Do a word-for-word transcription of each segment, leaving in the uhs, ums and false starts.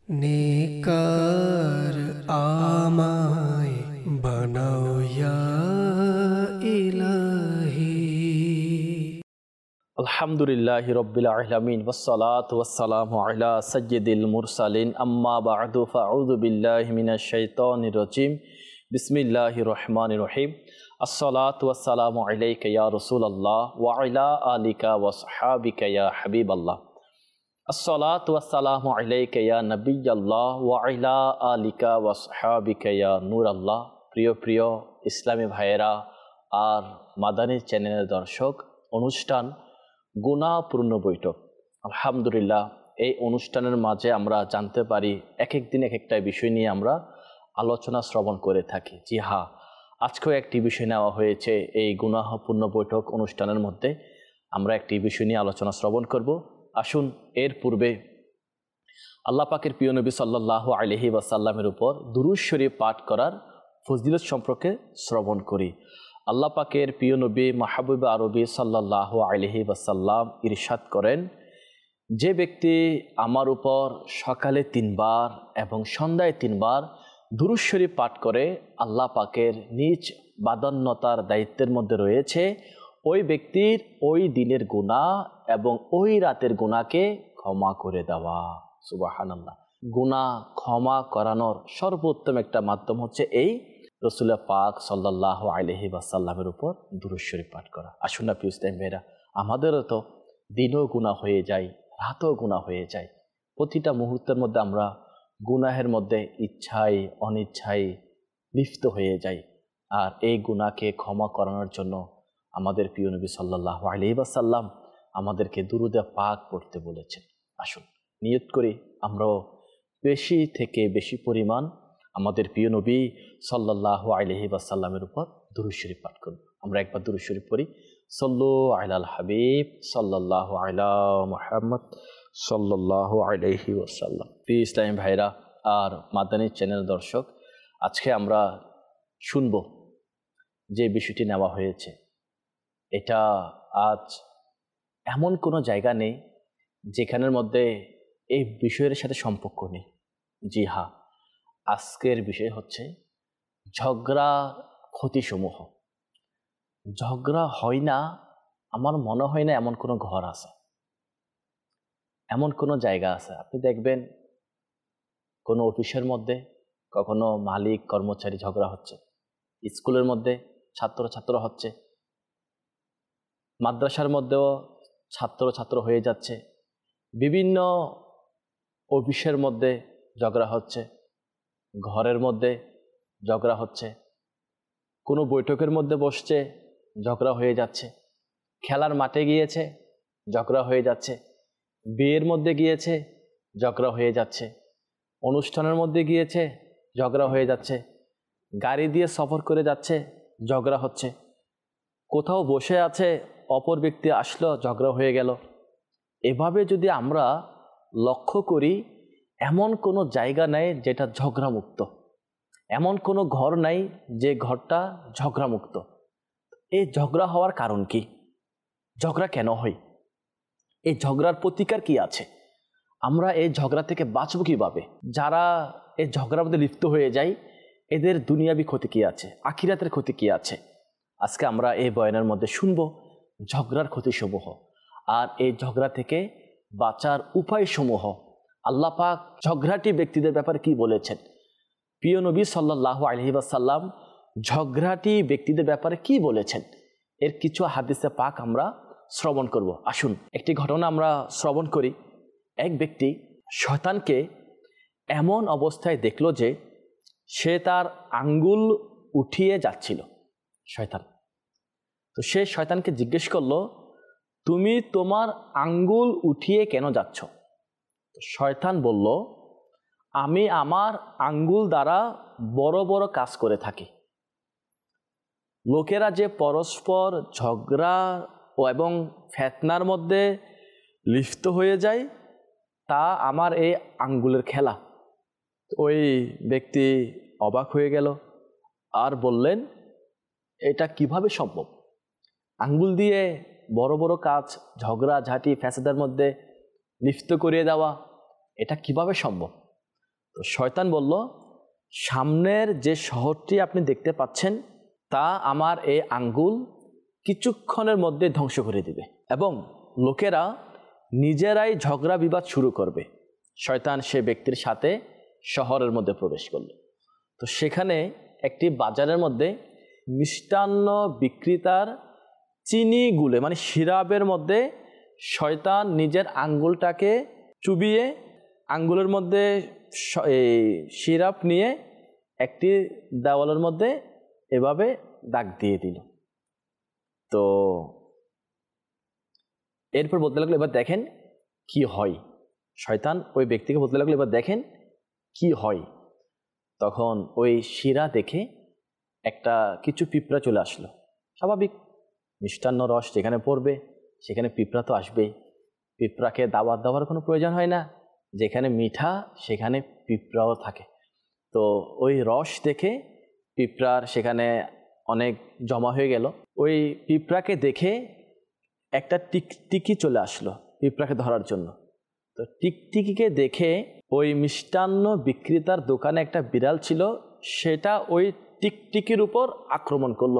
নেকার আমায় বানাও ইয়া ইলাহি। আলহামদুলিল্লাহি রাব্বিল আলামিন ওয়াসসালাতু ওয়াসসালামু আলা সাইয়্যিদিল মুরসালিন আম্মা বা'দু ফাআউযু বিল্লাহি মিনাশ শাইতানির রাজিম বিসমিল্লাহির রহমানির রহিম। আসসালাতু ওয়াসসালামু আলাইকা ইয়া রাসূলুল্লাহ ওয়া আলা আলিকা ওয়া সাহবিকা ইয়া হাবিবাল্লাহ। আসসালাতু ওয়াসসালামু আলাইকা ইয়া নবিয়াল্লাহ ওয়া আলা আলিকা ওয়া সাহবিকা ইয়া নূরাল্লাহ। প্রিয় প্রিয় ইসলামী ভাইয়েরা আর মাদানী চ্যানেলের দর্শক, অনুষ্ঠান গুনাহ পূর্ণ বৈঠক, আলহামদুলিল্লাহ এই অনুষ্ঠানের মাঝে আমরা জানতে পারি এক এক দিন এক একটা বিষয় নিয়ে আমরা আলোচনা শ্রবণ করে থাকি। জি হ্যাঁ, আজকেও একটি বিষয় নেওয়া হয়েছে। এই গুনাহ পূর্ণ বৈঠক অনুষ্ঠানের মধ্যে আমরা একটি বিষয় নিয়ে আলোচনা শ্রবণ করব। আসুন এর পূর্বে আল্লাহ পাকের প্রিয় নবী সাল্লাল্লাহু আলাইহি ওয়াসাল্লামের উপর দুরূদ শরীফ পাঠ করার ফজিলত সম্পর্কে শ্রবণ করি। আল্লাহ পাকের প্রিয় নবী মাহবুব আরবি সাল্লাল্লাহু আলাইহি ওয়াসাল্লাম ইরশাদ করেন, যে ব্যক্তি আমার উপর সকালে তিনবার এবং সন্ধ্যায় তিনবার দুরূদ শরীফ পাঠ করে আল্লাহ পাকের নিজ বাদান্যতার দায়িত্বের মধ্যে রয়েছে ওই ব্যক্তির ওই দিনের গুনাহ এবং ওই রাতের গুনাহকে ক্ষমা করে দেওয়া। সুবহানাল্লাহ। গুনাহ ক্ষমা করানোর সর্বোত্তম একটা মাধ্যম হচ্ছে এই রাসূল পাক সাল্লাল্লাহু আলাইহি ওয়াসাল্লামের উপর দুরূদ শরীফ পাঠ করা। আসুন না প্রিয় ইসলামী ভাইরা, আমাদেরও তো দিনও গুনাহ হয়ে যায়, রাতও গুনাহ হয়ে যায়। প্রতিটা মুহূর্তের মধ্যে আমরা গুনাহের মধ্যে ইচ্ছায় অনিচ্ছায় লিপ্ত হয়ে যাই। আর এই গুনাহকে ক্ষমা করানোর জন্য আমাদের প্রিয় নবী সাল্লাল্লাহু আলাইহি ওয়াসাল্লাম আমাদেরকে দুরূদে পাক পড়তে বলেছেন। আসুন নিয়ত করি আমরাও বেশি থেকে বেশি পরিমাণ আমাদের প্রিয় নবী সাল্লাল্লাহু আলাইহি ওয়াসাল্লামের উপর দুরূদ শরীফ পাঠ করব। আমরা একবার দুরূদ শরীফ পড়ি। সাল্লু আলাল হাবিব সাল্লাল্লাহু আলা মুহাম্মদ সাল্লাল্লাহু আলাইহি ওয়াসাল্লাম। প্রিয় ইসলামী ভাইরা আর মাদানী চ্যানেল দর্শক, আজকে আমরা শুনব যে বিষয়টি নেওয়া হয়েছে। এটা আজ এমন কোনো জায়গা নেই যেখানের মধ্যে এই বিষয়ের সাথে সম্পর্ক নেই। জি হ্যাঁ, আজকের বিষয় হচ্ছে ঝগড়া ক্ষতিসমূহ। ঝগড়া হয় না, আমার মনে হয় না এমন কোনো ঘর আছে, এমন কোনো জায়গা আছে। আপনি দেখবেন কোনো অফিসের মধ্যে কখনো মালিক কর্মচারী ঝগড়া হচ্ছে, স্কুলের মধ্যে ছাত্র ছাত্র হচ্ছে, মাদ্রাসার মধ্যেও ছাত্র ছাত্র হয়ে যাচ্ছে, বিভিন্ন অফিসের মধ্যে ঝগড়া হচ্ছে, ঘরের মধ্যে ঝগড়া হচ্ছে, কোনো বৈঠকের মধ্যে বসছে ঝগড়া হয়ে যাচ্ছে, খেলার মাঠে গিয়েছে ঝগড়া হয়ে যাচ্ছে, বিয়ের মধ্যে গিয়েছে ঝগড়া হয়ে যাচ্ছে, অনুষ্ঠানের মধ্যে গিয়েছে ঝগড়া হয়ে যাচ্ছে, গাড়ি দিয়ে সফর করে যাচ্ছে ঝগড়া হচ্ছে, কোথাও বসে আছে অপর ব্যক্তি আসলো ঝগড়া হয়ে গেল। এভাবে যদি আমরা লক্ষ্য করি, এমন কোনো জায়গা নাই যেটা ঝগড়ামুক্ত, এমন কোনো ঘর নাই যে ঘরটা ঝগড়ামুক্ত। এই ঝগড়া হওয়ার কারণ কি? ঝগড়া কেন হয়? এই ঝগড়ার প্রতিকার কি আছে? আমরা এই ঝগড়া থেকে বাঁচব কিভাবে? যারা এই ঝগড়ার মধ্যে লিপ্ত হয়ে যায় এদের দুনিয়াবি ক্ষতি কি আছে, আখিরাতের ক্ষতি কি আছে? আজকে আমরা এই বয়ানের মধ্যে শুনবো ঝগড়ার ক্ষতিসমূহ আর এই ঝগড়া থেকে বাঁচার উপায়সমূহ। আল্লাহ পাক ঝগড়াটি ব্যক্তিদের ব্যাপারে কি বলেছেন, প্রিয় নবী সাল্লাল্লাহু আলাইহি ওয়াসাল্লাম ঝগড়াটি ব্যক্তিদের ব্যাপারে কি বলেছেন, এর কিছু হাদিসে পাক আমরা শ্রবণ করব। আসুন একটি ঘটনা আমরা শ্রবণ করি। এক ব্যক্তি শয়তানকে এমন অবস্থায় দেখলো যে সে তার আঙ্গুল উঠিয়ে যাচ্ছিল। শয়তান তো সে শয়তানকে জিজ্ঞেস করলো, তুমি তোমার আঙ্গুল উঠিয়ে কেন যাচ্ছ? তো শয়তান বলল, আমি আমার আঙ্গুল দ্বারা বড় বড় কাজ করে থাকি। লোকেরা যে পরস্পর ঝগড়া ও এবং ফিতনার মধ্যে লিপ্ত হয়ে যায় তা আমার এই আঙ্গুলের খেলা। ওই ব্যক্তি অবাক হয়ে গেল আর বললেন, এটা কিভাবে সম্ভব? আঙ্গুল দিয়ে বড় বড় কাজ, ঝগড়া ঝাঁটি ফ্যাসাদের মধ্যে লিপ্ত করিয়ে দেওয়া, এটা কিভাবে সম্ভব? তো শয়তান বলল, সামনের যে শহরটি আপনি দেখতে পাচ্ছেন তা আমার এই আঙ্গুল কিছুক্ষণের মধ্যে ধ্বংস করে দিবে এবং লোকেরা নিজেরাই ঝগড়া বিবাদ শুরু করবে। শয়তান সে ব্যক্তির সাথে শহরের মধ্যে প্রবেশ করল। তো সেখানে একটি বাজারের মধ্যে মিষ্টান্ন বিক্রেতার চিনি গুলে মানে সিরাপের মধ্যে শয়তান নিজের আঙ্গুলটাকে চুবিয়ে আঙ্গুলের মধ্যে এই সিরাপ নিয়ে একটি দেওয়ালের মধ্যে এভাবে দাগ দিয়ে দিল। তো এরপর বলতে লাগলো, এবার দেখেন কি হয়। শয়তান ওই ব্যক্তিকে বলতে লাগলো, এবার দেখেন কি হয়। তখন ওই শিরা দেখে একটা কিছু পিঁপড়া চলে আসলো। স্বাভাবিক, মিষ্টান্ন রস যেখানে পড়বে সেখানে পিঁপড়া তো আসবেই। পিঁপড়াকে দাওয়াত দেওয়ার কোনো প্রয়োজন হয় না, যেখানে মিঠা সেখানে পিঁপড়াও থাকে। তো ওই রস দেখে পিঁপড়ার সেখানে অনেক জমা হয়ে গেল। ওই পিঁপড়াকে দেখে একটা টিকটিকি চলে আসলো পিঁপড়াকে ধরার জন্য। তো টিকটিকিকে দেখে ওই মিষ্টান্ন বিক্রেতার দোকানে একটা বিড়াল ছিল, সেটা ওই টিকটিকির উপর আক্রমণ করলো।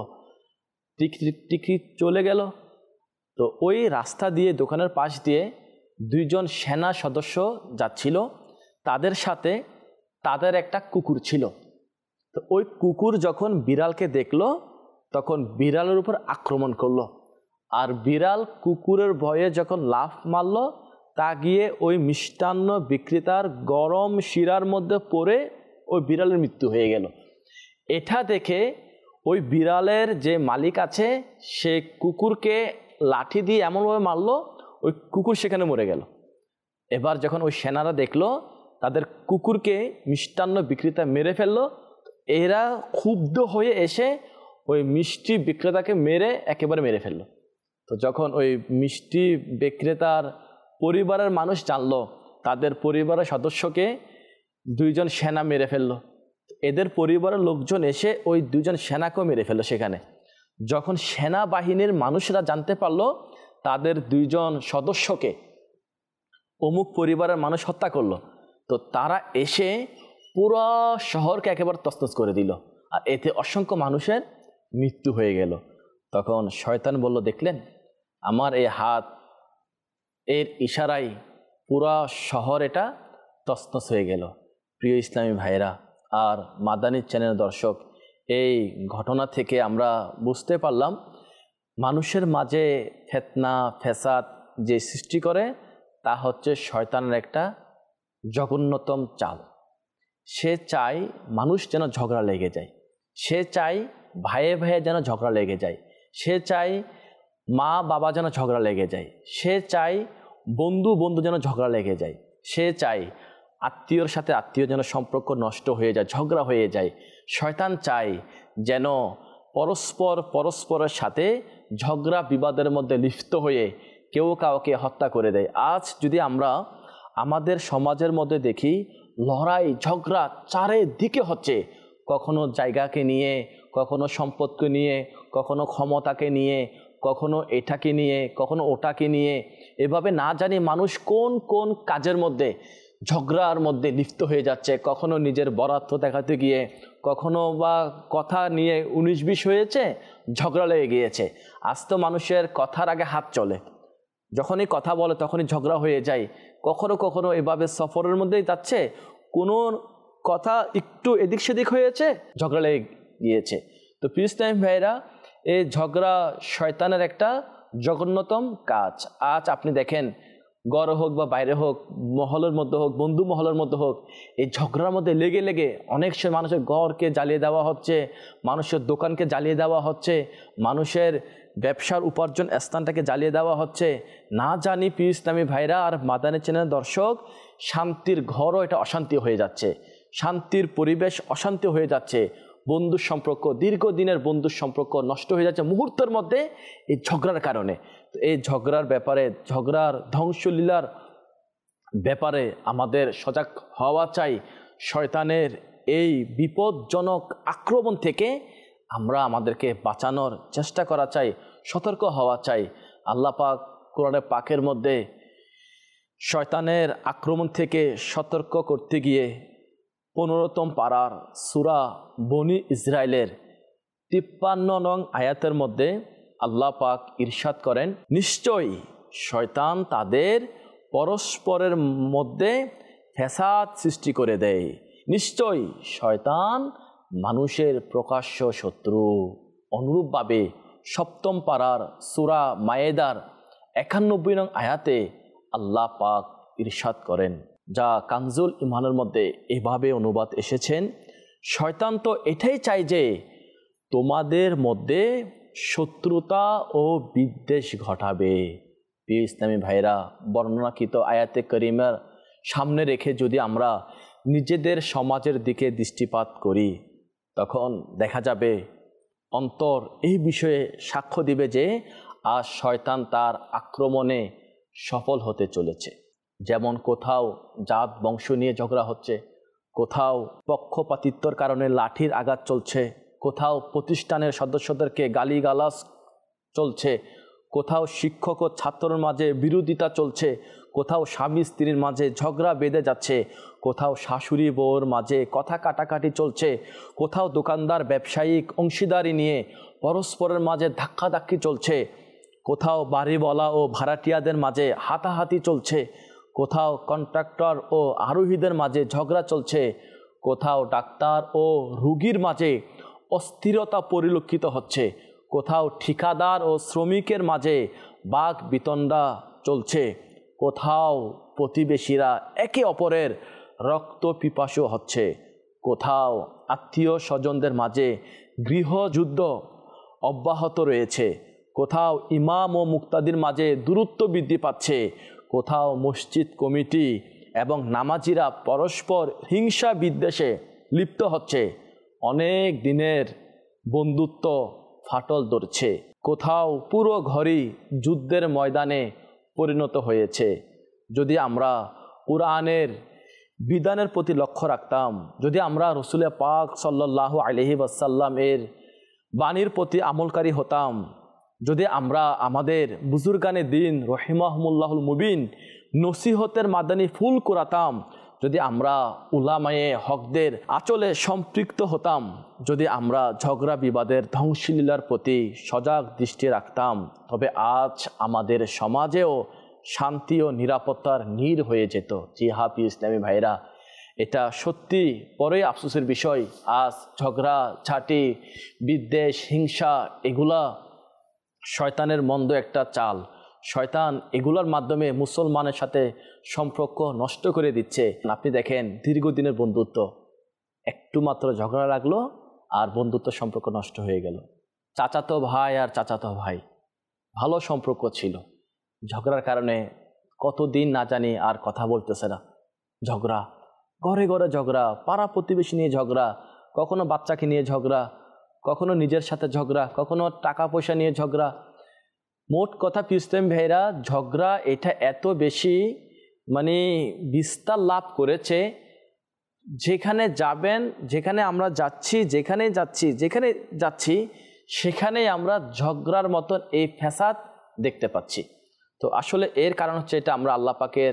টিকটিকি চলে গেল। তো ওই রাস্তা দিয়ে দোকানের পাশ দিয়ে দুইজন সেনা সদস্য যাচ্ছিল, তাদের সাথে তাদের একটা কুকুর ছিল। তো ওই কুকুর যখন বিড়ালকে দেখলো তখন বিড়ালের উপর আক্রমণ করলো, আর বিড়াল কুকুরের ভয়ে যখন লাফ মারল তা গিয়ে ওই মিষ্টান্ন বিক্রেতার গরম শিরার মধ্যে পড়ে ওই বিড়ালের মৃত্যু হয়ে গেল। এটা দেখে ওই বিড়ালের যে মালিক আছে সে কুকুরকে লাঠি দিয়ে এমনভাবে মারলো ওই কুকুর সেখানে মরে গেল। এবার যখন ওই সেনারা দেখলো তাদের কুকুরকে মিষ্টান্ন বিক্রেতা মেরে ফেললো, এরা ক্ষুব্ধ হয়ে এসে ওই মিষ্টি বিক্রেতাকে মেরে একেবারে মেরে ফেললো। তো যখন ওই মিষ্টি বিক্রেতার পরিবারের মানুষ জানলো, তাদের পরিবারের সদস্যকে দুইজন সেনা মেরে ফেললো। এদের পরিবারের লোকজন এসে ওই দুইজন সেনাকেও মেরে ফেললো সেখানে। যখন সেনাবাহিনীর মানুষরা জানতে পারলো তাদের দুইজন সদস্যকে অমুক পরিবারের মানুষ হত্যা করলো, তো তারা এসে পুরো শহরকে একেবারে তছনছ করে দিল, আর এতে অসংখ্য মানুষের মৃত্যু হয়ে গেল। তখন শয়তান বলল, দেখলেন আমার এই হাত এর ইশারায় পুরা শহর এটা তছনছ হয়ে গেল। প্রিয় ইসলামী ভাইরা আর মাদানী চ্যানেল দর্শক, এই ঘটনা থেকে আমরা বুঝতে পারলাম মানুষের মাঝে ফিতনা ফ্যাসাদ যে সৃষ্টি করে তা হচ্ছে শয়তানের একটা জঘন্যতম চাল। সে চায় মানুষ যেন ঝগড়া লেগে যায়, সে চায় ভাইয়ে ভাইয়ে যেন ঝগড়া লেগে যায়, সে চায় মা বাবা যেন ঝগড়া লেগে যায়, সে চায় বন্ধু বন্ধু যেন ঝগড়া লেগে যায়, সে চায় আত্মীয়র সাথে আত্মীয় যেন সম্পর্ক নষ্ট হয়ে যায়, ঝগড়া হয়ে যায়। শয়তান চায় যেন পরস্পর পরস্পরের সাথে ঝগড়া বিবাদের মধ্যে লিপ্ত হয়ে কেউ কাউকে হত্যা করে দেয়। আজ যদি আমরা আমাদের সমাজের মধ্যে দেখি লড়াই ঝগড়া চারিদিকে হচ্ছে, কখনো জায়গাকে নিয়ে, কখনো সম্পদকে নিয়ে, কখনো ক্ষমতাকে নিয়ে, কখনো এটাকে নিয়ে, কখনো ওটাকে নিয়ে, এভাবে না জানি মানুষ কোন কোন কাজের মধ্যে ঝগড়ার মধ্যে লিপ্ত হয়ে যাচ্ছে। কখনো নিজের বরাত্ম দেখাতে গিয়ে, কখনো বা কথা নিয়ে উনিশ বিশ হয়েছে, ঝগড়া লেগে গিয়েছে। আজ তো মানুষের কথার আগে হাত চলে, যখনই কথা বলে তখনই ঝগড়া হয়ে যায়। কখনো কখনো এভাবে সফরের মধ্যেই যাচ্ছে, কোনো কথা একটু এদিক সেদিক হয়েছে, ঝগড়া লেগে গিয়েছে। তো প্রিয় ইসলামী ভাইরা, এই ঝগড়া শয়তানের একটা জঘন্যতম কাজ। আজ আপনি দেখেন ঘরে হোক বা বাইরে হোক, মহলের মধ্যে হোক, বন্ধু মহলের মধ্যে হোক, এই ঝগড়ার মধ্যে লেগে লেগে অনেক সময় মানুষের ঘরকে জ্বালিয়ে দেওয়া হচ্ছে, মানুষের দোকানকে জ্বালিয়ে দেওয়া হচ্ছে, মানুষের ব্যবসার উপার্জন স্থানটাকে জ্বালিয়ে দেওয়া হচ্ছে। না জানি প্রিয় ইসলামী ভাইরা আর মাদানী চ্যানেল দর্শক, শান্তির ঘরও এটা অশান্তি হয়ে যাচ্ছে, শান্তির পরিবেশ অশান্তি হয়ে যাচ্ছে, বন্ধুর সম্পর্ক, দীর্ঘদিনের বন্ধুর সম্পর্ক নষ্ট হয়ে যাচ্ছে মুহূর্তের মধ্যে এই ঝগড়ার কারণে। তো এই ঝগড়ার ব্যাপারে, ঝগড়ার ধ্বংসলীলার ব্যাপারে আমাদের সজাগ হওয়া চাই। শয়তানের এই বিপজ্জনক আক্রমণ থেকে আমরা আমাদেরকে বাঁচানোর চেষ্টা করা চাই, সতর্ক হওয়া চাই। আল্লাহ পাক কোরআনে পাকের মধ্যে শয়তানের আক্রমণ থেকে সতর্ক করতে গিয়ে পনেরোতম পারার সূরা বনি ইসরাইলের তিপ্পান্ন নং আয়াতের মধ্যে আল্লাহ পাক ইরশাদ করেন, নিশ্চয়ই শয়তান তাদের পরস্পরের মধ্যে ফ্যাসাদ সৃষ্টি করে দেয়। নিশ্চয়ই শয়তান মানুষের প্রকাশ্য শত্রু। অনুরূপভাবে সপ্তম পারার সূরা মায়েদার একানব্বই নং আয়াতে আল্লাহ পাক ইরশাদ করেন, যা কানজুল ইমানের মধ্যে এভাবে অনুবাদ এসেছেন, শয়তান তো এটাই চায় যে তোমাদের মধ্যে শত্রুতা ও বিদ্বেষ ঘটাবে। প্রিয় ইসলামী ভাইরা, বর্ণনাকৃত আয়াতে করিমার সামনে রেখে যদি আমরা নিজেদের সমাজের দিকে দৃষ্টিপাত করি, তখন দেখা যাবে অন্তর এই বিষয়ে সাক্ষ্য দিবে যে আজ শয়তান তার আক্রমণে সফল হতে চলেছে। যেমন কোথাও জাত বংশ নিয়ে ঝগড়া হচ্ছে, কোথাও পক্ষপাতিত্বর কারণে লাঠির আঘাত চলছে, কোথাও প্রতিষ্ঠানের সদস্যদেরকে গালিগালাজ চলছে, কোথাও শিক্ষক ও ছাত্রের মাঝে বিরোধিতা চলছে, কোথাও স্বামী স্ত্রীর মাঝে ঝগড়া বেঁধে যাচ্ছে, কোথাও শাশুড়ি বউর মাঝে কথা কাটাকাটি চলছে, কোথাও দোকানদার ব্যবসায়িক অংশীদারি নিয়ে পরস্পরের মাঝে ধাক্কাধাক্কি চলছে, কোথাও বাড়িওয়ালা ও ভাড়াটিয়াদের মাঝে হাতাহাতি চলছে, কোথাও কন্ট্রাক্টর ও আরোহীদের মাঝে ঝগড়া চলছে, কোথাও ডাক্তার ও রোগীর মাঝে অস্থিরতা পরিলক্ষিত হচ্ছে, কোথাও ঠিকাদার ও শ্রমিকের মাঝে বাক বিতণ্ডা চলছে, কোথাও প্রতিবেশীরা একে অপরের রক্ত পিপাসু হচ্ছে, কোথাও আত্মীয় স্বজনদের মাঝে গৃহযুদ্ধ অব্যাহত রয়েছে, কোথাও ইমাম ও মুক্তাদির মাঝে দূরত্ব বৃদ্ধি পাচ্ছে, কোথাও মসজিদ কমিটি এবং নামাজিরা পরস্পর হিংসা বিদ্বেষে লিপ্ত হচ্ছে, অনেক দিনের বন্ধুত্ব ফাটল ধরছে, কোথাও পুরো ঘরই যুদ্ধের ময়দানে পরিণত হয়েছে। যদি আমরা কুরআনের বিধানের প্রতি লক্ষ্য রাখতাম, যদি আমরা রসুল পাক সাল্লাল্লাহু আলাইহি ওয়াসাল্লাম এর বাণীর প্রতি আমলকারী হতাম, যদি আমরা আমাদের বুজুর্গানে দিন রহিমাহুমুল্লাহুল মুবিন নসিহতের মাদানী ফুল কুরাতাম, যদি আমরা উলামায়ে হকদের আঁচলে সম্পৃক্ত হতাম, যদি আমরা ঝগড়া বিবাদের ধ্বংসলীলার প্রতি সজাগ দৃষ্টি রাখতাম, তবে আজ আমাদের সমাজেও শান্তি ও নিরাপত্তার নীড় হয়ে যেত। জি হ্যাঁ প্রিয় ইসলামী ভাইরা, এটা সত্যি পরে আফসোসের বিষয়। আজ ঝগড়া ঝাঁটি বিদ্বেষ হিংসা এগুলা শয়তানের মন্দ একটা চাল। শয়তান এগুলোর মাধ্যমে মুসলমানের সাথে সম্পর্ক নষ্ট করে দিচ্ছে। আপনি দেখেন দীর্ঘদিনের বন্ধুত্ব একটু মাত্র ঝগড়া লাগলো আর বন্ধুত্ব সম্পর্ক নষ্ট হয়ে গেল। চাচাতো ভাই আর চাচাতো ভাই ভালো সম্পর্ক ছিল, ঝগড়ার কারণে কতদিন না জানি আর কথা বলতেছে না। ঝগড়া, ঘরে ঘরে ঝগড়া, পাড়া প্রতিবেশী নিয়ে ঝগড়া, কখনো বাচ্চাকে নিয়ে ঝগড়া, কখনো নিজের সাথে ঝগড়া, কখনো টাকা পয়সা নিয়ে ঝগড়া। মোট কথা পিস্তেম ভাইরা, ঝগড়া এটা এত বেশি মানে বিস্তার লাভ করেছে, যেখানে যাবেন, যেখানে আমরা যাচ্ছি, যেখানে যাচ্ছি যেখানে যাচ্ছি সেখানেই আমরা ঝগড়ার মতন এই ফ্যাসাদ দেখতে পাচ্ছি। তো আসলে এর কারণ হচ্ছে এটা আমরা আল্লাহ পাকের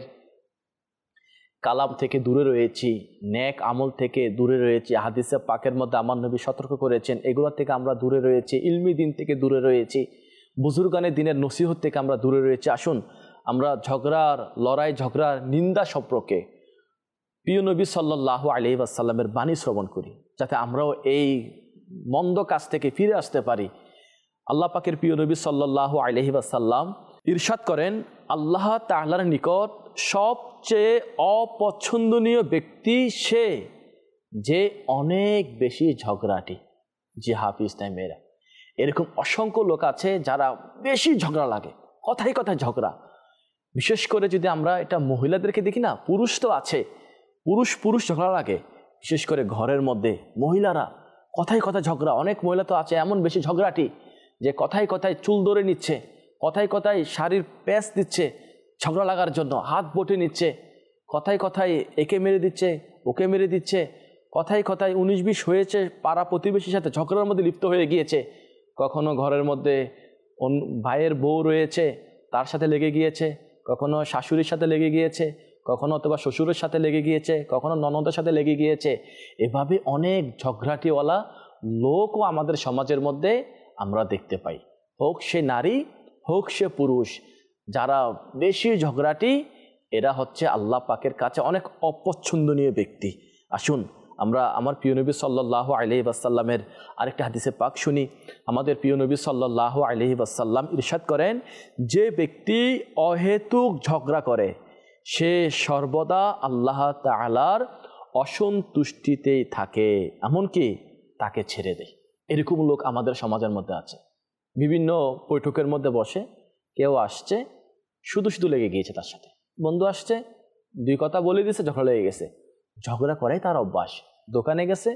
কালাম থেকে দূরে রয়েছি, নেক আমল থেকে দূরে রয়েছি। হাদিসে পাকের মধ্যে আমার নবী সতর্ক করেছেন এগুলো থেকে আমরা দূরে রয়েছি, ইলমি দিন থেকে দূরে রয়েছি, বুজুর্গানের দিনের নসিহত থেকে আমরা দূরে রয়েছি। আসুন আমরা ঝগড়ার লড়াই, ঝগড়ার নিন্দা সম্পর্কে প্রিয় নবী সাল্লাল্লাহু আলাইহি ওয়াসাল্লামের বাণী শ্রবণ করি, যাতে আমরাও এই মন্দ কাজ থেকে ফিরে আসতে পারি। আল্লাহ পাকের প্রিয় নবী সাল্লাল্লাহু আলাইহি ওয়াসাল্লাম ইরশাদ করেন, আল্লাহ তাআলার নিকট সবচেয়ে অপছন্দনীয় ব্যক্তি সে যে অনেক বেশি ঝগড়াটি। জি হাফিজ মেয়েরা, এরকম অসংখ্য লোক আছে যারা বেশি ঝগড়া লাগে, কথায় কথায় ঝগড়া। বিশেষ করে যদি আমরা এটা মহিলাদেরকে দেখি না, পুরুষ তো আছে, পুরুষ পুরুষ ঝগড়া লাগে, বিশেষ করে ঘরের মধ্যে মহিলারা কথায় কথায় ঝগড়া। অনেক মহিলা তো আছে এমন বেশি ঝগড়াটি যে কথায় কথায় চুল ধরে নিচ্ছে, কথায় কথায় শাড়ির প্যাঁচ দিচ্ছে ঝগড়া লাগার জন্য, হাত বটে নিচ্ছে, কথায় কথায় একে মেরে দিচ্ছে ওকে মেরে দিচ্ছে, কথায় কথায় উনিশ বিশ হয়েছে, পাড়া প্রতিবেশীর সাথে ঝগড়ার মধ্যে লিপ্ত হয়ে গিয়েছে। কখনো ঘরের মধ্যে ভাইয়ের বউ রয়েছে তার সাথে লেগে গিয়েছে, কখনো শাশুড়ির সাথে লেগে গিয়েছে, কখনো অথবা শ্বশুরের সাথে লেগে গিয়েছে, কখনো ননদের সাথে লেগে গিয়েছে। এভাবে অনেক ঝগড়াটিওয়ালা লোকও আমাদের সমাজের মধ্যে আমরা দেখতে পাই, হোক সে নারী হোক সে পুরুষ। যারা বেশি ঝগড়াটি, এরা হচ্ছে আল্লাহ পাকের কাছে অনেক অপছন্দনীয় ব্যক্তি। আসুন আমরা আমার প্রিয় নবী সাল্লাল্লাহু আলাইহি ওয়াসাল্লামের আরেকটা হাদিসে পাক শুনি। আমাদের প্রিয় নবী সাল্লাল্লাহু আলাইহি ওয়াসাল্লাম ইরশাদ করেন, যে ব্যক্তি অহেতুক ঝগড়া করে সে সর্বদা আল্লাহ তাআলার অসন্তুষ্টিতেই থাকে, এমনকি তাকে ছেড়ে দেয়। এরকম লোক আমাদের সমাজের মধ্যে আছে। বিভিন্ন বৈঠকের মধ্যে বসে, কেউ আসছে শুধু শুধু লেগে গিয়েছে তার সাথে, বন্ধু আসছে দুই কথা বলে দিয়েছে, ঝগড়া লেগে গেছে। ঝগড়া করাই তার অভ্যাস। দোকানে গেছে,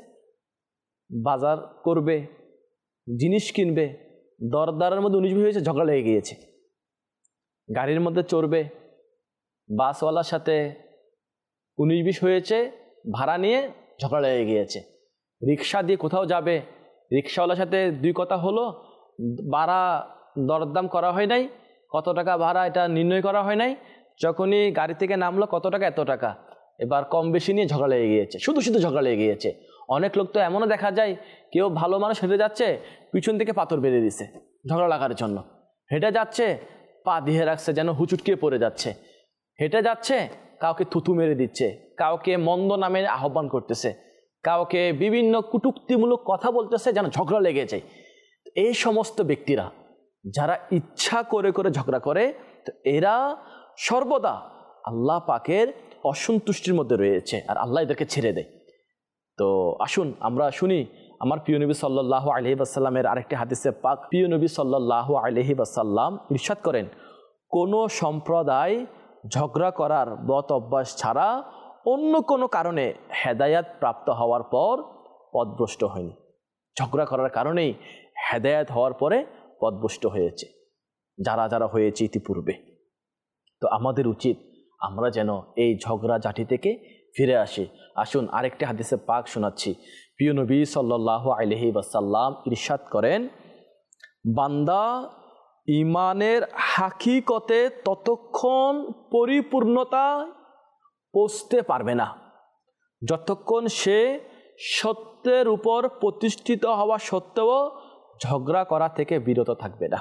বাজার করবে, জিনিস কিনবে, দরদারের মধ্যে উনিশ বিশ হয়েছে, ঝগড়া লেগে গিয়েছে। গাড়ির মধ্যে চড়বে, বাসওয়ালার সাথে উনিশ বিশ হয়েছে, ভাড়া নিয়ে ঝগড়া লেগে গিয়েছে। রিক্সা দিয়ে কোথাও যাবে, রিক্সাওয়ালার সাথে দুই কথা হলো, ভাড়া দরদাম করা হয় নাই, কত টাকা ভাড়া এটা নির্ণয় করা হয় নাই। যখনই গাড়ি থেকে নামলো, কত টাকা, এত টাকা, এবার কম বেশি নিয়ে ঝগড়া লেগে গিয়েছে, শুধু শুধু ঝগড়া লেগে গিয়েছে। অনেক লোক তো এমনও দেখা যায়, কেউ ভালো মানুষ হেঁটে যাচ্ছে, পিছন থেকে পাথর বেরিয়ে দিছে ঝগড়া লাগার জন্য। হেঁটে যাচ্ছে, পা দিয়ে রাখছে যেন হুচুটকে পড়ে যাচ্ছে। হেঁটে যাচ্ছে, কাউকে থুতু মেরে দিচ্ছে, কাউকে মন্দ নামে আহ্বান করতেছে, কাউকে বিভিন্ন কটূক্তিমূলক কথা বলতেছে, যেন ঝগড়া লেগে যায়। এই সমস্ত ব্যক্তিরা যারা ইচ্ছা করে করে ঝগড়া করে, তো এরা সর্বদা আল্লাহ পাকের অসন্তুষ্টির মধ্যে রয়েছে, আর আল্লাহ এদেরকে ছেড়ে দেয়। তো আসুন আমরা শুনি আমার প্রিয় নবী সাল্লাল্লাহু আলাইহি ওয়াসাল্লামের আরেকটি হাদিসে পাক। প্রিয় নবী সাল্লাল্লাহু আলাইহি ওয়াসাল্লাম ইরশাদ করেন, কোনো সম্প্রদায় ঝগড়া করার বদ অভ্যাস ছাড়া অন্য কোনো কারণে হেদায়াত প্রাপ্ত হওয়ার পর পথভ্রষ্ট হয়নি। ঝগড়া করার কারণেই হেদায়াত হওয়ার পরে পথভ্রষ্ট হয়েছে যারা যারা হয়েছে ইতিপূর্বে। তো আমাদের উচিত আমরা যেন এই ঝগড়া জাটি থেকে ফিরে আসি। আসুন আরেকটি হাদিসে পাক শোনাচ্ছি। প্রিয় নবী সাল্লাল্লাহু আলাইহি ওয়াসাল্লাম ইরশাদ করেন, বান্দা ইমানের হাকিকতে ততক্ষণ পরিপূর্ণতা পৌঁছতে পারবে না যতক্ষণ সে সত্যের উপর প্রতিষ্ঠিত হওয়া সত্ত্বেও ঝগড়া করা থেকে বিরত থাকবে না।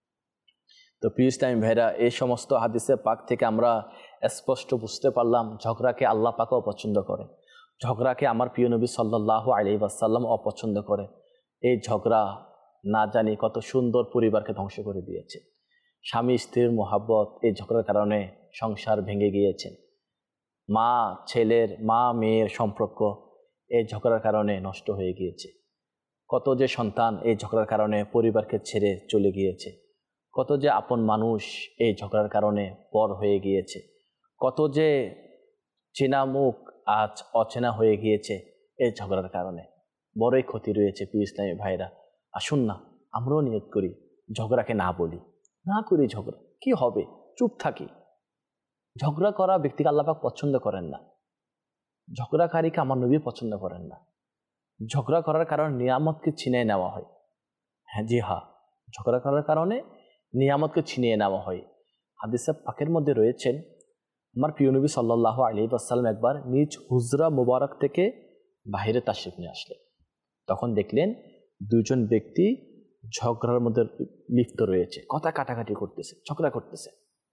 তো প্রিয় ইসলামী ভাইরা, এই সমস্ত হাদিসে পাক থেকে আমরা স্পষ্ট বুঝতে পারলাম ঝগড়াকে আল্লাহ পাকও অপছন্দ করে, ঝগড়াকে আমার প্রিয় নবী সাল্লাল্লাহু আলাইহি ওয়াসাল্লাম অপছন্দ করে। এই ঝগড়া না জানি কত সুন্দর পরিবারকে ধ্বংস করে দিয়েছে। স্বামী স্ত্রীর মোহাব্বত এই ঝগড়ার কারণে সংসার ভেঙে গিয়েছে। মা ছেলের, মা মেয়ের সম্পর্ক এই ঝগড়ার কারণে নষ্ট হয়ে গিয়েছে। কত যে সন্তান এই ঝগড়ার কারণে পরিবারকে ছেড়ে চলে গিয়েছে। কত যে আপন মানুষ এই ঝগড়ার কারণে পর হয়ে গিয়েছে। কত যে চেনা মুখ আজ অচেনা হয়ে গিয়েছে এই ঝগড়ার কারণে। বড়ই ক্ষতি রয়েছে প্রিয় ইসলামী ভাইরা। আসুন না আমরাও নিয়ত করি, ঝগড়াকে না বলি, না করি ঝগড়া, কি হবে, চুপ থাকি। ঝগড়া করা ব্যক্তিকে আল্লাহ পাক পছন্দ করেন না, ঝগড়াকারীকে আমার নবী পছন্দ করেন না। ঝগড়া করার কারণে নিয়ামতকে ছিনিয়ে নেওয়া হয়। হ্যাঁ জি হ্যাঁ, ঝগড়া করার কারণে নিয়ামতকে ছিনিয়ে নেওয়া হয়। হাদিসে পাকের মধ্যে রয়েছেন, আমার প্রিয় নবী সাল্লাল্লাহু আলাইহি ওয়াসাল্লাম একবার নিজ হুজরা মুবারক থেকে বাইরে তাশরিফ নিয়ে আসলেন। তখন দেখলেন দুজন ব্যক্তি ঝগড়ার মধ্যে লিপ্ত রয়েছে, কথা কাটাকাটি করতেছে, ঝগড়া করতেছে।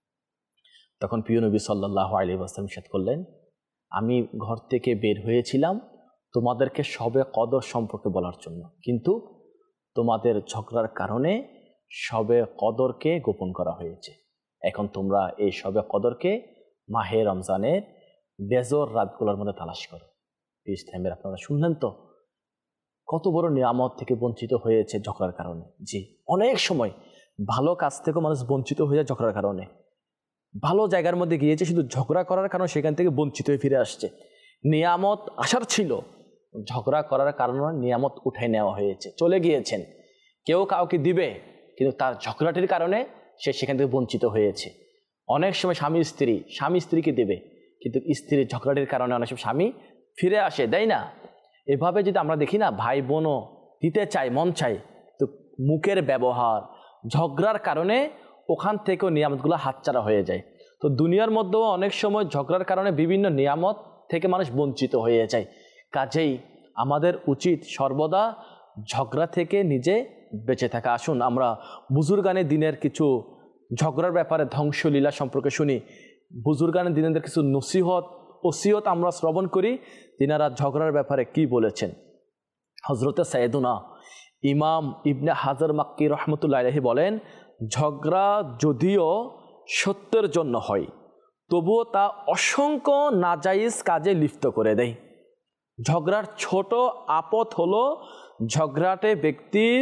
তখন প্রিয় নবী সাল্লাল্লাহু আলাইহি ওয়াসাল্লাম ইরশাদ করলেন, আমি ঘর থেকে বের হয়েছিলাম তোমাদেরকে সবে কদর সম্পর্কে বলার জন্য, কিন্তু তোমাদের ঝগড়ার কারণে সবে কদরকে গোপন করা হয়েছে। এখন তোমরা এই সবে কদরকে মাহে রমজানের বেজর রাতগুলোর মধ্যে তালাশ করো। ইসলামের আপনারা শুনলেন তো কত বড় নিয়ামত থেকে বঞ্চিত হয়েছে ঝগড়ার কারণে। জি, অনেক সময় ভালো কাজ থেকেও মানুষ বঞ্চিত হয়ে যায় ঝগড়ার কারণে। ভালো জায়গার মধ্যে গিয়েছে, শুধু ঝগড়া করার কারণে সেখান থেকে বঞ্চিত হয়ে ফিরে আসছে। নিয়ামত আসার ছিল, ঝগড়া করার কারণে নিয়ামত উঠাই নেওয়া হয়েছে, চলে গিয়েছেন। কেউ কাউকে দিবে, কিন্তু তার ঝগড়াটির কারণে সে সেখান থেকে বঞ্চিত হয়েছে। অনেক সময় স্বামী স্ত্রী স্বামী স্ত্রীকে দেবে, কিন্তু স্ত্রীর ঝগড়াটির কারণে অনেক সময় স্বামী ফিরে আসে, দেয় না। এভাবে যদি আমরা দেখি না, ভাই বোনও দিতে চাই, মন চাই, তো মুখের ব্যবহার ঝগড়ার কারণে ওখান থেকেও নিয়ামতগুলো হাতছাড়া হয়ে যায়। তো দুনিয়ার মধ্যেও অনেক সময় ঝগড়ার কারণে বিভিন্ন নিয়ামত থেকে মানুষ বঞ্চিত হয়ে যায়। কাজেই আমাদের উচিত সর্বদা ঝগড়া থেকে নিজে বেঁচে থাকা। আসুন আমরা বুজুর্গানে দিনের কিছু ঝগড়ার ব্যাপারে ধ্বংসলীলা সম্পর্কে শুনি। বুজুর্গানে দিনের কিছু নসিহত ওসিয়ত আমরা শ্রবণ করি, তিনারা ঝগড়ার ব্যাপারে কি বলেছেন। হজরতে সাইয়েদুনা ইমাম ইবনে হাজার মাক্কি রহমতুল্লাহ আলাইহি বলেন, ঝগড়া যদিও সত্যের জন্য হয়, তবুও তা অসংখ্য নাজাইজ কাজে লিপ্ত করে দেয়। ঝগড়ার ছোট আপদ হলো ঝগড়াটে ব্যক্তির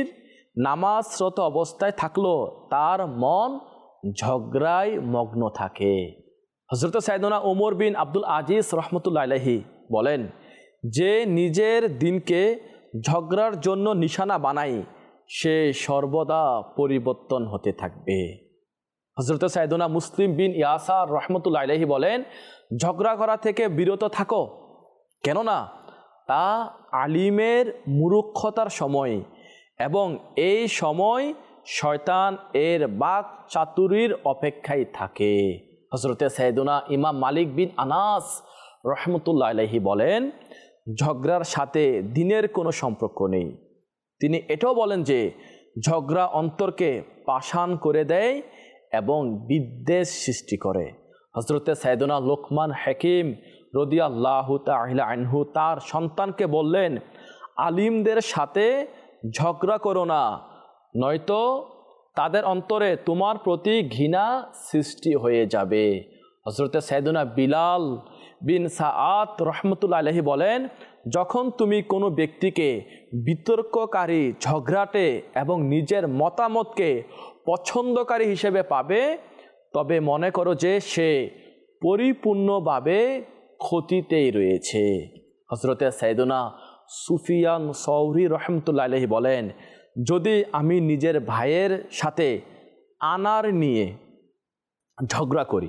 নামাজরত অবস্থায় থাকলো তার মন ঝগড়ায় মগ্ন থাকে। হযরত সাইয়েদনা ওমর বিন আব্দুল আজিজ রহমতুল্লাহ আলাইহি বলেন, যে নিজের দিনকে ঝগড়ার জন্য নিশানা বানায় সে সর্বদা পরিবর্তন হতে থাকবে। হযরত সাইয়েদনা মুসলিম বিন ইয়াসার রহমতুল্লাহ আলাইহি বলেন, ঝগড়া করা থেকে বিরত থাকো, কেননা তা আলিমের মূর্খতার সময় এবং এই সময় শয়তান এর বাক চাতুরীর অপেক্ষায় থাকে। হযরতে সাইয়েদনা ইমাম মালিক বিন আনাস রহমতুল্লাহ আলাইহি বলেন, ঝগড়ার সাথে দিনের কোনো সম্পর্ক নেই। তিনি এটাও বলেন যে ঝগড়া অন্তরকে পাষাণ করে দেয় এবং বিদ্বেষ সৃষ্টি করে। হযরতে সাইয়েদনা লোকমান হাকিম রাদিয়াল্লাহু তাআলা আনহু তার সন্তানকে বললেন, আলিমদের সাথে ঝগড়া করো না, নয়তো তাদের অন্তরে তোমার প্রতি ঘৃণা সৃষ্টি হয়ে যাবে। হযরতে সাইয়েদনা বিলাল বিন সাআদ রহমতুল্লাহ আলাইহি বলেন, যখন তুমি কোনো ব্যক্তিকে বিতর্ককারী, ঝগড়াটে এবং নিজের মতামতকে পছন্দকারী হিসেবে পাবে, তবে মনে করো যে সে পরিপূর্ণভাবে ক্ষতিতেই রয়েছে। হযরতে সাইয়েদনা সুফিয়ান সৌরি রহমতুল্লাহ আলাইহি বলেন, যদি আমি নিজের ভাইয়ের সাথে আনার নিয়ে ঝগড়া করি,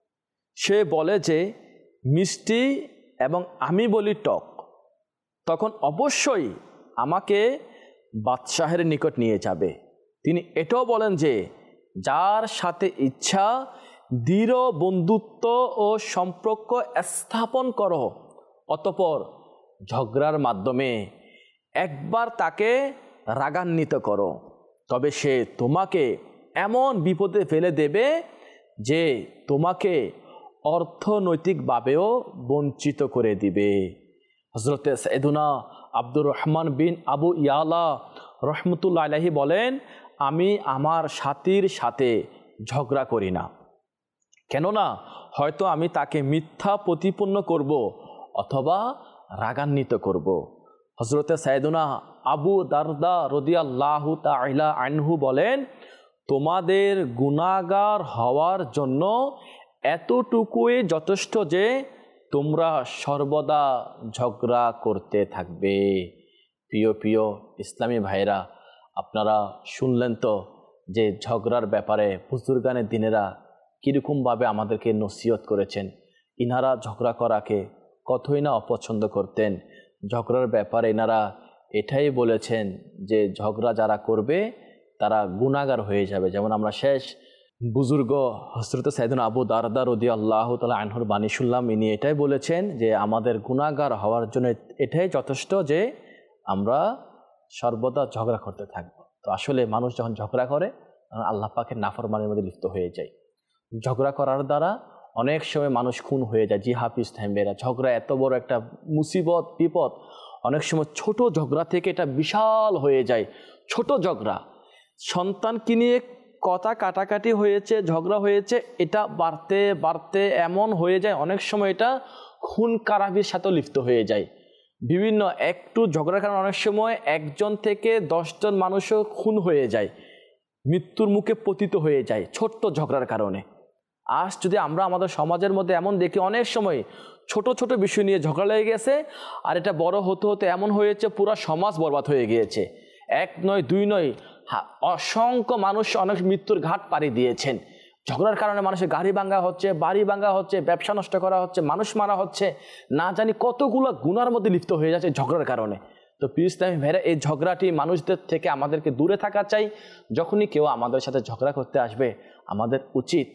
সে বলে যে মিষ্টি এবং আমি বলি টক, তখন অবশ্যই আমাকে বাদশাহের নিকট নিয়ে যাবে। তিনি এটাও বলেন যে যার সাথে ইচ্ছা দৃঢ় বন্ধুত্ব ও সম্পর্ক স্থাপন করো, অতঃপর ঝগড়ার মাধ্যমে একবার তাকে রাগান্বিত করো, তবে সে তোমাকে এমন বিপদে ফেলে দেবে যে তোমাকে অর্থনৈতিকভাবেও বঞ্চিত করে দিবে। হযরতে সাইয়েদুনা আব্দুর রহমান বিন আবু ইয়ালা রহমতুল্লাহ আলাইহি বলেন, আমি আমার সাথীর সাথে ঝগড়া করি না, কেননা হয়তো আমি তাকে মিথ্যা প্রতিপন্ন করব অথবা রাগান্বিত করব। হযরতে সাইয়েদুনা আবু দারদা রাদিয়াল্লাহু তাআলা আনহু বলেন, তোমাদের গুনাহগার হওয়ার জন্য এতটুকুই যথেষ্ট যে তোমরা সর্বদা ঝগড়া করতে থাকবে। প্রিয় প্রিয় ইসলামী ভাইরা, আপনারা শুনলেন তো যে ঝগড়ার ব্যাপারে বুজুর্গানের দিনেরা কীরকমভাবে আমাদেরকে নসিহত করেছেন। ইনারা ঝগড়া করাকে কতই না অপছন্দ করতেন। ঝগড়ার ব্যাপারে ইনারা এটাই বলেছেন যে ঝগড়া যারা করবে তারা গুনাহগার হয়ে যাবে। যেমন আমরা শেষ বুজুর্গ হযরত সাইয়েদনা আবু দারদা রাদিয়াল্লাহু তাআলা আনহুর বাণী শুনলাম, ইনি এটাই বলেছেন যে আমাদের গুনাহগার হওয়ার জন্য এটাই যথেষ্ট যে আমরা সর্বদা ঝগড়া করতে থাকবো। তো আসলে মানুষ যখন ঝগড়া করে আল্লাহ পাকের নাফরমানির মধ্যে লিপ্ত হয়ে যায়। ঝগড়া করার দ্বারা অনেক সময় মানুষ খুন হয়ে যায়। জি হাফিজ থাইমেরা, ঝগড়া এত বড় একটা মুসিবত, বিপদ। অনেক সময় ছোট ঝগড়া থেকে এটা বিশাল হয়ে যায়। ছোট ঝগড়া, সন্তানকে নিয়ে কথা কাটাকাটি হয়েছে, ঝগড়া হয়েছে, এটা বাড়তে বাড়তে এমন হয়ে যায় অনেক সময় এটা খুন কারাবির সাথেও লিপ্ত হয়ে যায়। বিভিন্ন একটু ঝগড়ার কারণে অনেক সময় একজন থেকে দশজন মানুষও খুন হয়ে যায়, মৃত্যুর মুখে পতিত হয়ে যায় ছোট্ট ঝগড়ার কারণে। আজ যদি আমরা আমাদের সমাজের মধ্যে এমন দেখি, অনেক সময় ছোট ছোট বিষয় নিয়ে ঝগড়া লেগে গেছে, আর এটা বড় হতে হতে এমন হয়েছে পুরা সমাজ বরবাদ হয়ে গিয়েছে। এক নয়, দুই নয়, অসংখ্য মানুষ অনেক মৃত্যুর ঘাট পাড়ি দিয়েছেন। ঝগড়ার কারণে মানুষের গাড়ি ভাঙা হচ্ছে, বাড়ি ভাঙা হচ্ছে, ব্যবসা নষ্ট করা হচ্ছে, মানুষ মারা হচ্ছে, না জানি কতগুলো গুনার মধ্যে লিপ্ত হয়ে যাচ্ছে ঝগড়ার কারণে। তো প্রিয় ইসলামী ভাইরা, এই ঝগড়াটি মানুষদের থেকে আমাদেরকে দূরে থাকা চাই। যখনই কেউ আমাদের সাথে ঝগড়া করতে আসবে, আমাদের উচিত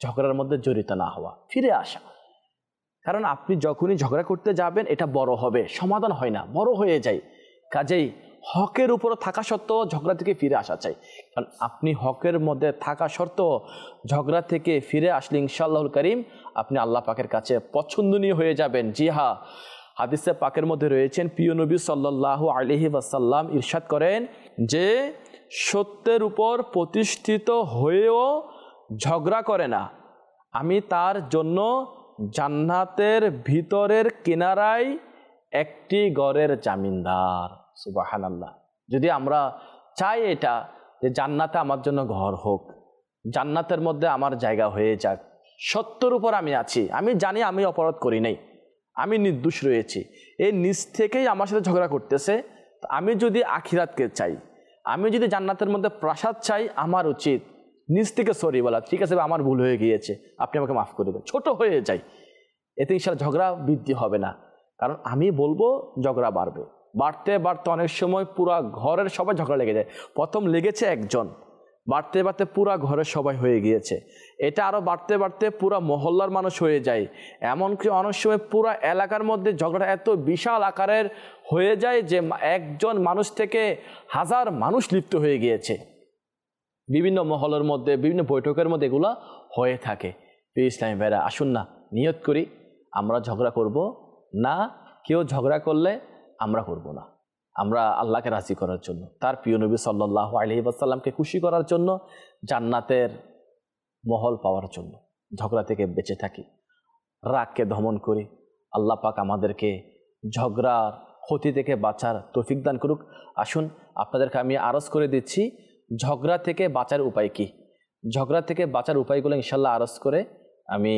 ঝগড়ার মধ্যে জড়িত না হওয়া, ফিরে আসা। কারণ আপনি যখনই ঝগড়া করতে যাবেন এটা বড় হবে, সমাধান হয় না, বড় হয়ে যায়। কাজেই হকের উপর থাকা সত্ত্বেও ঝগড়া থেকে ফিরে আসা চাই। কারণ আপনি হকের মধ্যে থাকা সত্ত্বেও ঝগড়া থেকে ফিরে আসলে ইনশাআল্লাহুল কারীম আপনি আল্লাহ পাকের কাছে পছন্দনীয় হয়ে যাবেন। জি হ্যাঁ, হাদিসে পাকের মধ্যে রয়েছেন, প্রিয় নবী সাল্লাল্লাহু আলাইহি ওয়াসাল্লাম ইরশাদ করেন যে সত্যের উপর প্রতিষ্ঠিত হয়েও ঝগড়া করে না, আমি তার জন্য জান্নাতের ভিতরের কিনারায় একটি ঘরের জামিনদার। সুবহানাল্লাহ। যদি আমরা চাই এটা যে জান্নাতে আমার জন্য ঘর হোক, জান্নাতের মধ্যে আমার জায়গা হয়ে যাক, সত্যের উপর আমি আছি, আমি জানি আমি অপরাধ করি নাই, আমি নির্দোষ রয়েছি, এই নিজ থেকেই আমার সাথে ঝগড়া করতেছে, আমি যদি আখিরাতকে চাই, আমি যদি জান্নাতের মধ্যে প্রাসাদ চাই, আমার উচিত নিজ থেকে সরি বলা, ঠিক আছে আমার ভুল হয়ে গিয়েছে, আপনি আমাকে মাফ করে দেবেন, ছোট হয়ে যাই। এতে ইনশাআল্লাহ ঝগড়া বৃদ্ধি হবে না। কারণ আমি বলবো ঝগড়া বাড়বে, বাড়তে বাড়তে অনেক সময় পুরা ঘরের সবাই ঝগড়া লেগে যায়। প্রথম লেগেছে একজন, বাড়তে বাড়তে পুরা ঘরের সবাই হয়ে গিয়েছে, এটা আরও বাড়তে বাড়তে পুরা মহল্লার মানুষ হয়ে যায়। এমনকি অনেক সময় পুরা এলাকার মধ্যে ঝগড়া এত বিশাল আকারের হয়ে যায় যে একজন মানুষ থেকে হাজার মানুষ লিপ্ত হয়ে গিয়েছে। বিভিন্ন মহলের মধ্যে, বিভিন্ন বৈঠকের মধ্যে এগুলো হয়ে থাকে। ইসলামী ভাইরা, আসুন না নিয়ত করি আমরা ঝগড়া করব না, কেউ ঝগড়া করলে আমরা করব না, আমরা আল্লাহকে রাজি করার জন্য, তার প্রিয় নবী সাল্লাল্লাহু আলাইহি ওয়াসাল্লামকে খুশি করার জন্য, জান্নাতের মহল পাওয়ার জন্য ঝগড়া থেকে বেঁচে থাকি, রাগকে দমন করি। আল্লাহ পাক আমাদেরকে ঝগড়ার ক্ষতি থেকে বাঁচার তৌফিক দান করুক। আসুন আপনাদেরকে আমি আরজ করে দিচ্ছি ঝগড়া থেকে বাঁচার উপায় কি। ঝগড়া থেকে বাঁচার উপায়গুলো ইনশাল্লাহ আরজ করে আমি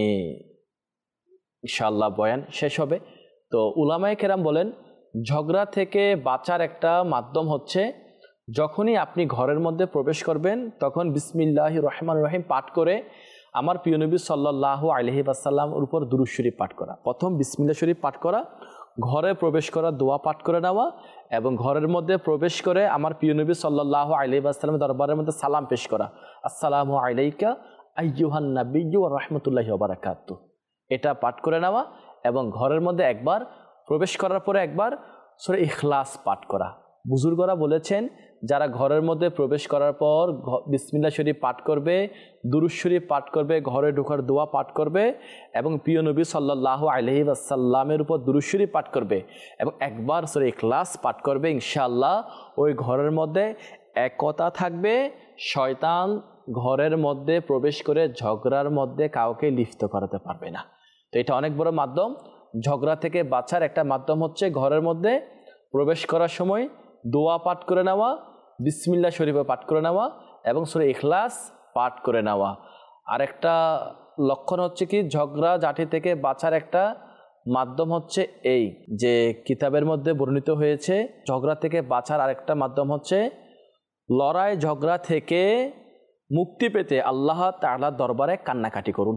ইনশাআল্লাহ বয়ান শেষ হবে। তো উলামায়ে কেরাম বলেন ঝগড়া থেকে বাঁচার একটা মাধ্যম হচ্ছে যখনই আপনি ঘরের মধ্যে প্রবেশ করবেন তখন বিসমিল্লাহির রহমানির রহিম পাঠ করে আমার প্রিয় নবী সাল্লাল্লাহু আলাইহি ওয়াসাল্লামের উপর দুরূদ শরীফ পাঠ করা। প্রথম বিসমিল্লাহ শরীফ পাঠ করা, ঘরে প্রবেশ করা, দোয়া পাঠ করে নেওয়া এবং ঘরের মধ্যে প্রবেশ করে আমার প্রিয় নবী সাল্লাল্লাহু আলাইহি ওয়াসাল্লামের দরবারের মধ্যে সালাম পেশ করা, আসসালামু আলাইকা আইয়ুহান নাবিয়্যু ওয়া রাহমাতুল্লাহি ওয়া বারাকাতুহু, এটা পাঠ করে নেওয়া এবং ঘরের মধ্যে একবার প্রবেশ করার পরে একবার সূরা ইখলাস পাঠ করা। বুজুর্গরা বলেছেন যারা ঘরের মধ্যে প্রবেশ করার পর বিসমিল্লাহ শরীফ পাঠ করবে, দুরূদ শরীফ পাঠ করবে, ঘরে ঢোকার দোয়া পাঠ করবে এবং প্রিয় নবী সাল্লাল্লাহু আলাইহি ওয়াসাল্লামের উপর দুরূদ শরীফ পাঠ করবে এবং একবার সূরা ইখলাস পাঠ করবে, ইনশাআল্লাহ ওই ঘরের মধ্যে একতা থাকবে, শয়তান ঘরের মধ্যে প্রবেশ করে ঝগড়ার মধ্যে কাউকে লিপ্ত করাতে পারবে না। তো এটা অনেক বড় মাধ্যম। ঝগড়া থেকে বাঁচার একটা মাধ্যম হচ্ছে ঘরের মধ্যে প্রবেশ করার সময় দোয়া পাঠ করে নেওয়া, বিসমিল্লাহ শরীফে পাঠ করে নেওয়া এবং সূরা ইখলাস পাঠ করে নেওয়া। আর একটা লক্ষণ হচ্ছে কি ঝগড়া ঝাঁটি থেকে বাঁচার একটা মাধ্যম হচ্ছে এই যে কিতাবের মধ্যে বর্ণিত হয়েছে ঝগড়া থেকে বাঁচার আরেকটা মাধ্যম হচ্ছে লড়াই ঝগড়া থেকে মুক্তি পেতে আল্লাহ তাআলার দরবারে কান্নাকাটি করুন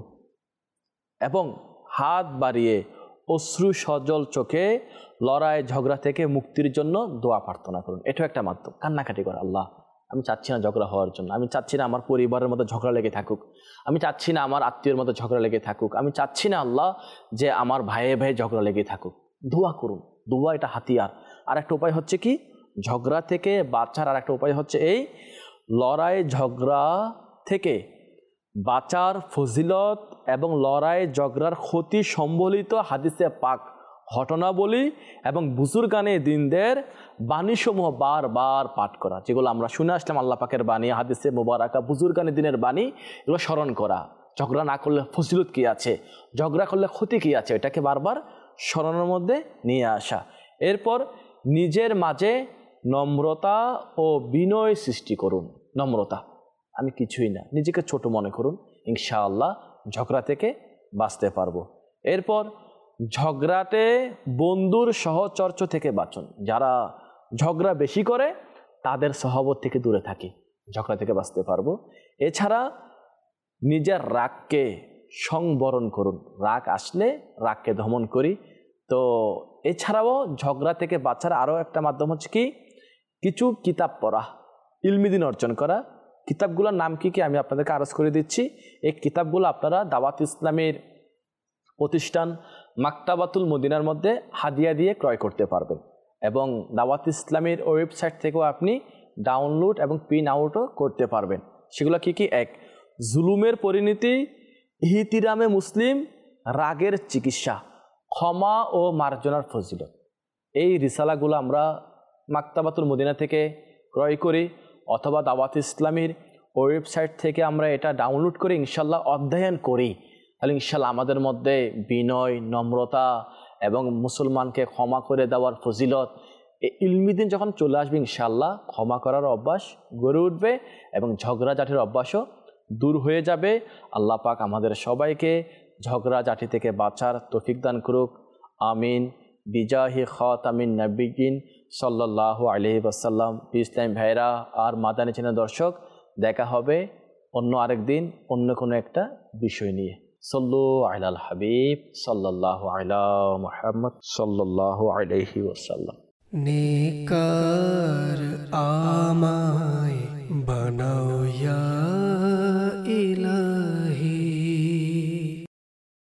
এবং হাত বাড়িয়ে অশ্রু সজল চোখে লড়াই ঝগড়া থেকে মুক্তির জন্য দোয়া প্রার্থনা করুন। এটাও একটা মাধ্যম, কান্নাকাটি করা, আল্লাহ আমি চাচ্ছি না ঝগড়া হওয়ার জন্য, আমি চাচ্ছি না আমার পরিবারের মধ্যে ঝগড়া লেগে থাকুক, আমি চাচ্ছি না আমার আত্মীয়ের মধ্যে ঝগড়া লেগে থাকুক, আমি চাচ্ছি না আল্লাহ যে আমার ভাইয়ে ভাই ঝগড়া লেগে থাকুক। দোয়া করুন, দোয়া এটা হাতিয়ার। আর একটা উপায় হচ্ছে কি ঝগড়া থেকে বাঁচার আর একটা উপায় হচ্ছে এই লড়াই ঝগড়া থেকে বাঁচার ফজিলত এবং লড়াই ঝগড়ার ক্ষতি সম্বলিত হাদিসে পাক ঘটনাবলী এবং বুজুর্গানে দিনদের বাণীসমূহ বারবার পাঠ করা, যেগুলো আমরা শুনে আসলাম আল্লাহ পাকের বাণী, হাদিসে মুবারাকা, বুজুর্গানে দিনের বাণী, এগুলো স্মরণ করা। ঝগড়া না করলে ফজিলত কী আছে, ঝগড়া করলে ক্ষতি কী আছে, এটাকে বারবার স্মরণের মধ্যে নিয়ে আসা। এরপর নিজের মাঝে নম্রতা ও বিনয় সৃষ্টি করুন। নম্রতা, আমি কিছুই না, নিজেকে ছোট মনে করুন, ইনশাআল্লাহ ঝগড়া থেকে বাঁচতে পারবো। এরপর ঝগড়াতে বন্ধুর সহচর্য থেকে বাঁচুন। যারা ঝগড়া বেশি করে তাদের সহবত থেকে দূরে থাকি, ঝগড়া থেকে বাঁচতে পারবো। এছাড়া নিজের রাগকে সংবরণ করুন, রাগ আসলে রাগকে দমন করি। তো এছাড়াও ঝগড়া থেকে বাঁচার আরও একটা মাধ্যম হচ্ছে কি কিছু কিতাব পড়া, ইলমি দ্বীন অর্জন করা, কিতাবগুলোর নাম কি কি আমি আপনাদেরকে আরজ করে দিচ্ছি। এই কিতাবগুলো আপনারা দাওয়াত ইসলামের প্রতিষ্ঠান মাকতাবাতুল মদিনার মধ্যে হাদিয়া দিয়ে ক্রয় করতে পারবেন, এবং দাওয়াত ইসলামের ওয়েবসাইট থেকেও আপনি ডাউনলোড এবং প্রিন্ট আউটও করতে পারবেন। সেগুলো কি কি? এক, জুলুমের পরিণতি, ইহতিরামে মুসলিম, রাগের চিকিৎসা, ক্ষমা ও মার্জনার ফজিলত। এই রিসালাগুলো আমরা মাকতাবাতুল মদিনা থেকে ক্রয় করি অথবা দাওয়াত ইসলামীর ওয়েবসাইট থেকে আমরা এটা ডাউনলোড করে ইনশাল্লাহ অধ্যয়ন করি, তাহলে ইনশাল্লাহ আমাদের মধ্যে বিনয়, নম্রতা এবং মুসলমানকে ক্ষমা করে দেওয়ার ফজিলত, এই ইলমি দিন যখন চলে আসবে ইনশাল্লাহ ক্ষমা করার অভ্যাস গড়ে উঠবে এবং ঝগড়াঝাটির অভ্যাসও দূর হয়ে যাবে। আল্লাহ পাক আমাদের সবাইকে ঝগড়াঝাটি থেকে বাঁচার তৌফিক দান করুক, আমিন। বিজাহি খাতামিন নবিয়্যিন সাল্লাল্লাহু আলাইহি ওয়াসাল্লাম। ইসলাম ভাইরা আর মাদানী চ্যানেল দর্শক, দেখা হবে অন্য আরেক দিন অন্য কোনো একটা বিষয় নিয়ে। সাল্লু আলাল হাবিব সাল্লাল্লাহু আলা মুহাম্মদ সাল্লাল্লাহু আলাইহি ওয়াসাল্লাম। নেকার